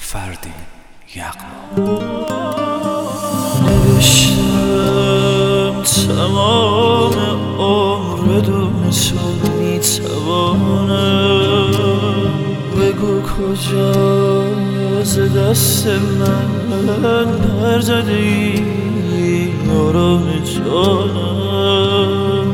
فردین یغما. نوشتم تمام عمر بدون تو میتوانم. بگو کجا ز دست من برزده این آرام جانم.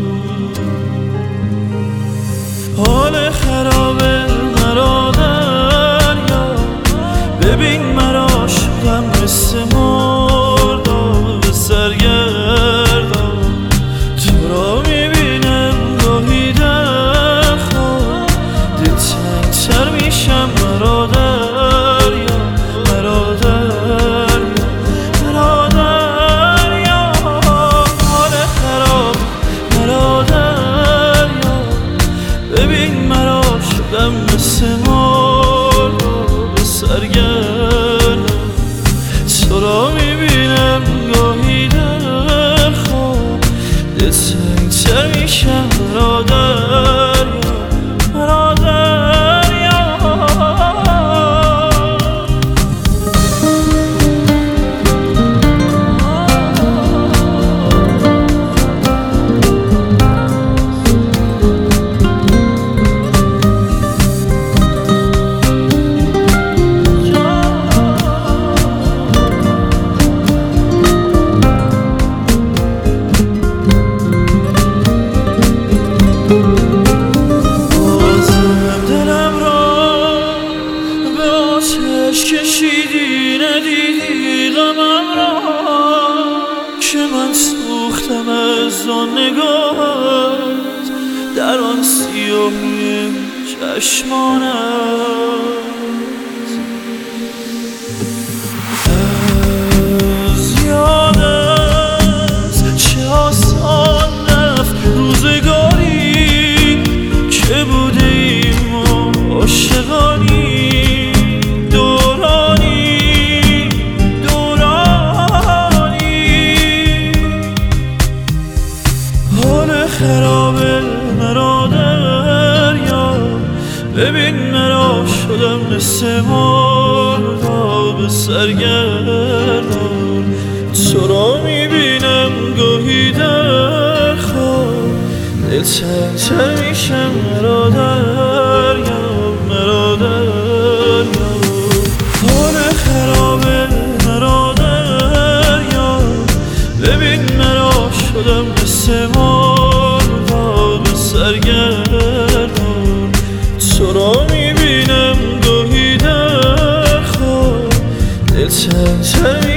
حال خرابه مرا دریا، ببین مرا شدم مثل مرداب سرگردان. تو را میبینم گاهی در خواب، دلتنگ‌تر میشم مرا دریا، مرا دریا، مرا دریا. حال خراب مرا دریا، ببین مرا شدم مثل مرداب سرگردان. تو را میبینم گاهی در خواب، دلتنگ‌تر میشم مرا دریا، مرا دریا. کشیدی ندیدی غمم را که من سوختم از آن نگاهت در آن سیاهی چشمانت. از یادت چه آسان رفت روزگاری که بودیم و عاشقانی. خرابه مرا دریا، ببین مرا شدم مثل مرداب سرگردان. تو را میبینم گاهی در خواب، دلتنگ‌تر میشم مرا دریا، مرا دریا. حال خرابه مرا دریا، ببین مرا شدم مثل سرگردان. تو را میبینم گاهی در خواب، دلتنگ‌تر